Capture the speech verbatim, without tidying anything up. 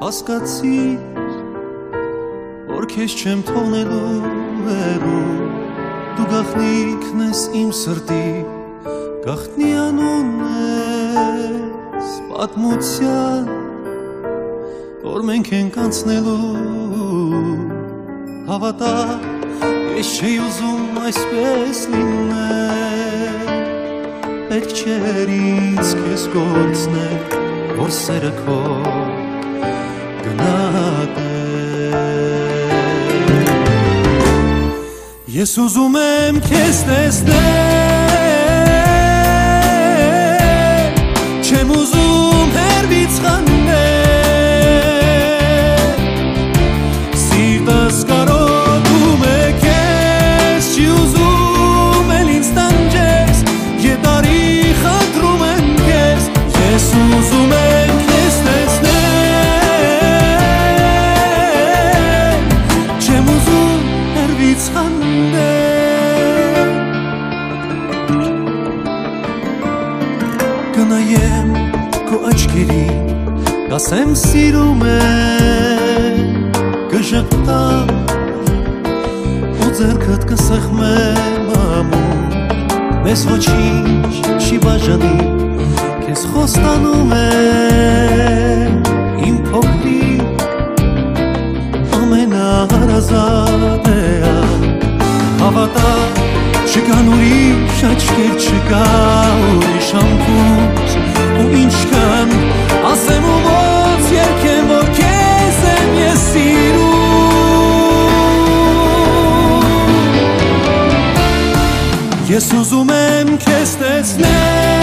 հասկացիր, որ քեզ չեմ թողնելու հեռու, դու գաղտնիքն ես իմ սրտի, գաղտնի անուն ես պատմության, որ մենք ենք անցնելու, հավատա, ես չէի ուզում այսպես լինել, պետք չէր ինձ քեզ կորցնել, որ սերը քո գնահատել։ Ես ուզում եմ քեզ տեսնել, չեմ ուզում հեռվից խանդել, սիրտս կարոտում է քեզ, չի ուզում էլ ինձ տանջես, գետարի խնդրում եմ քեզ, ես ուզում եմ քեզ տեսնել, չեմ ուզում հեռվից խանդել, կնայեմ քո աչքերին, կասեմ սիրում եմ, կժպտամ ու ձեռքդ կսեղմեմ ամուր, մեզ ոչինչ չի բաժանի, քեզ խոստանում եմ, իմ փոքրիկ ամենահարազատեա, հավատա, չկան ուրիշ աչքեր, չկա ուրիշ համբույր, ու ինչքան ասեմ ու ոնց երգեմ, որ քեզ եմ ես սիրում, ես ուզում եմ քեզ տեսնել,